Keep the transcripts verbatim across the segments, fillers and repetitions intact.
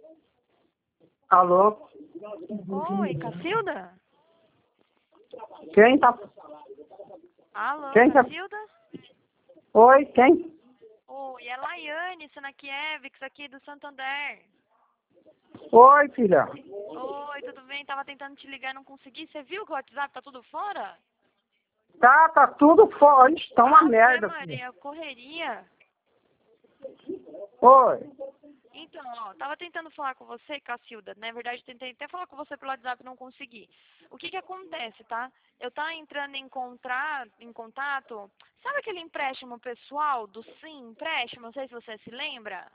Alô? Oi, Cacilda? Quem tá... Alô, Quem tá... Cacilda? Oi, quem? Oi, é Laiane Sanakiewicz aqui do Santander. Oi, filha. Oi, tudo bem? Tava tentando te ligar, não consegui. Você viu que o WhatsApp tá tudo fora? Tá, tá tudo fora. Ixi, tá uma Ave merda, filha. Maria, correria. Oi. Então, ó, tava tentando falar com você, Cacilda. Na verdade, tentei até falar com você pelo WhatsApp e não consegui. O que que acontece, tá? Eu tava entrando em, contra... em contato... Sabe aquele empréstimo pessoal do Sim Empréstimo? Não sei se você se lembra.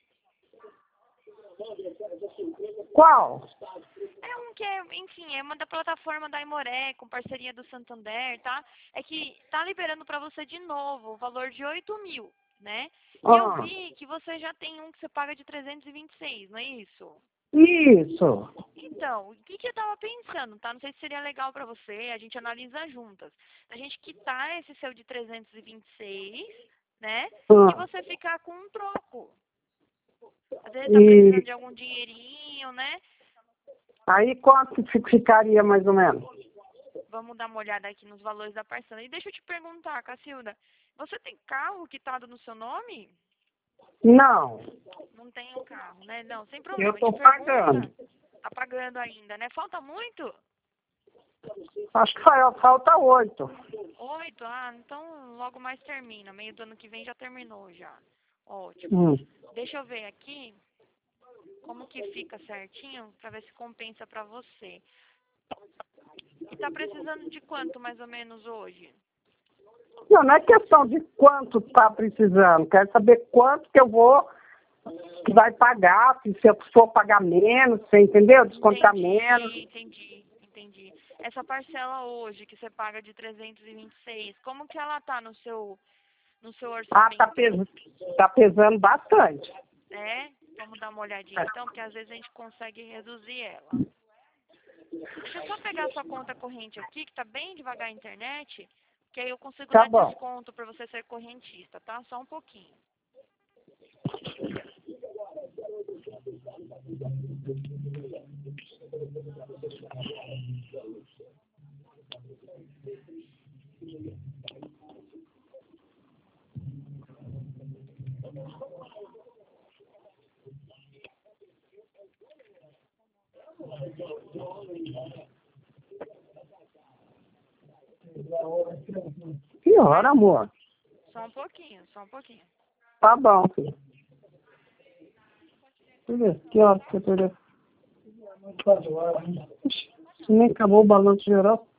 Qual? É um que é, enfim, é uma da plataforma da Aimoré, com parceria do Santander, tá? É que tá liberando pra você de novo o valor de oito mil, né? E eu Ah, vi que você já tem um que você paga de trezentos e vinte e seis, não é isso? isso. Então, o que, que eu tava pensando, tá? Não sei se seria legal pra você, a gente analisa juntas. A gente quitar esse seu de trezentos e vinte e seis, né? E Ah, você ficar com um troco. Às vezes tá precisando e de algum dinheirinho, né? aí quanto fi- ficaria mais ou menos? Vamos dar uma olhada aqui nos valores da parcela. E deixa eu te perguntar, Cacilda, você tem carro quitado no seu nome? Não, Não tem um carro, né? Não, sem eu problema. A tô gente pagando. pergunta, tá pagando ainda, né? Falta muito? Acho que fa- falta oito. Oito? Ah, então logo mais termina. Meio do ano que vem já terminou já. Ótimo. Hum. Deixa eu ver aqui como que fica certinho pra ver se compensa pra você. E tá precisando de quanto mais ou menos hoje? Não, não é questão de quanto tá precisando. Quero saber quanto que eu vou, que vai pagar, se se eu for pagar menos, você entendeu? Descontar menos. Entendi, entendi, entendi. Essa parcela hoje que você paga de trezentos e vinte e seis, como que ela tá no seu, no seu Ah, tá, orçamento? pes tá pesando bastante. É? Vamos dar uma olhadinha então, porque às vezes a gente consegue reduzir ela. Deixa eu só pegar a sua conta corrente aqui, que tá bem devagar a internet, que aí eu consigo Tá dar bom. desconto para você ser correntista, tá? Só um pouquinho. Que hora, amor? Só um pouquinho, só um pouquinho. Tá bom, filho. Filha, que hora que você perdeu? Ixi, nem acabou o balanço geral.